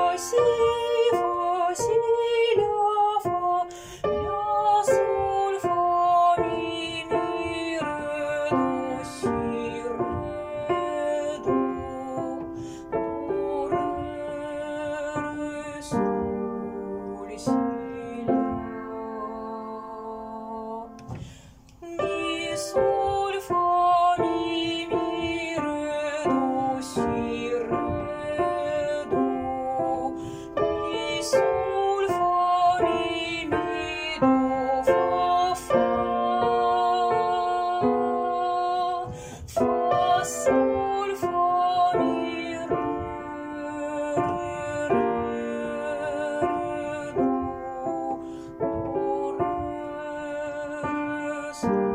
si, fa, si, la, sol, fa, mi, re, do, si, re, do, re, sol, si, la. Mi, sol, fa, mi, re, do, si, re, do. Mi, sol, fa, mi, do, fa, fa. Fa, sol, fa, mi, re, do, re,